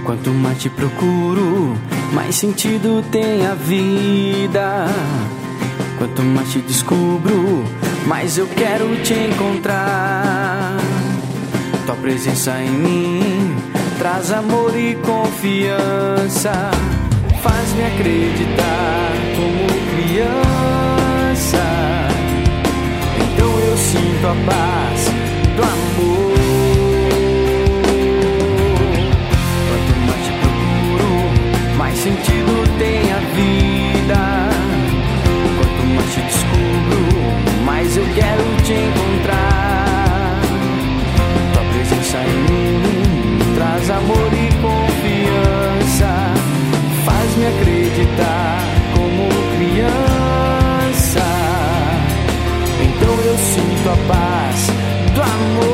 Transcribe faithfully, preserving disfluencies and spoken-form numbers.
Quanto mais te procuro, mais sentido tem a vida. Quanto mais te descubro, mais eu quero te encontrar. Tua presença em mim traz amor e confiança. Faz-me acreditar como criança. Então eu sinto a paz do amor. Quanto mais te procuro, mais sentido tem a vida. Quanto mais te descubro, mais eu quero te encontrar. Tua presença em mim traz amor e confiança. Faz-me acreditar como criança. Então eu sinto a paz do amor.